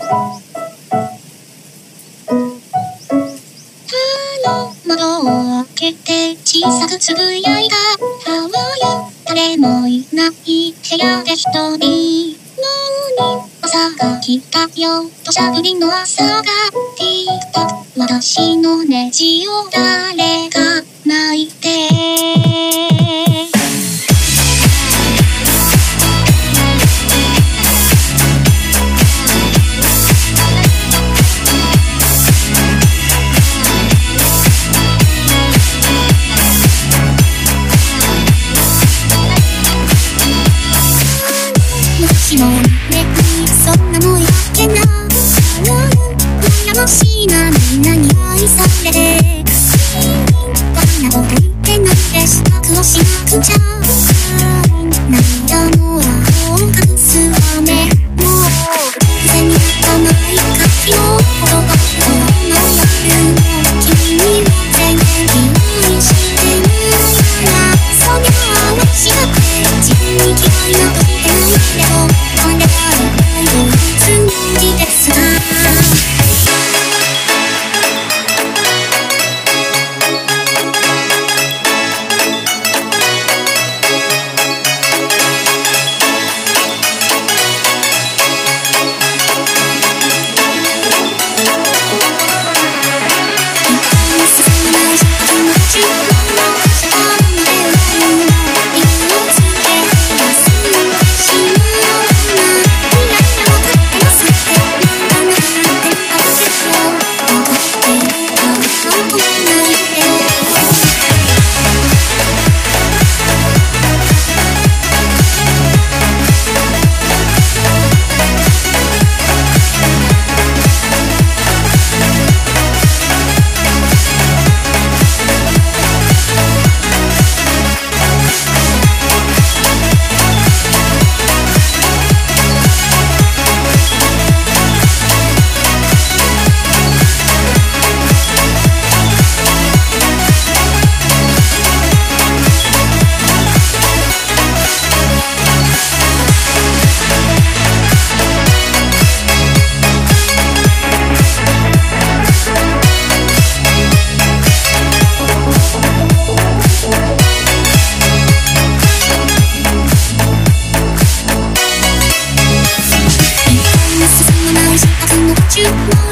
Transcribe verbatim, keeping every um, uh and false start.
窓を開けて小さくつぶやいた。母親、誰もいない部屋で一人。のに朝が来たよ、土砂降りの朝が。ティークトック、私のネジを誰か巻いて。もうね、そんなもんやっけな。羨ましいな、みんなに愛されて。こんなこと言ってなんで支度をしなくちゃ。涙の泡を隠すため。もう突然やったない書きを言葉との夜の君には全然気にしてないから。そりゃあ私だって自分に嫌いなことってないけど、you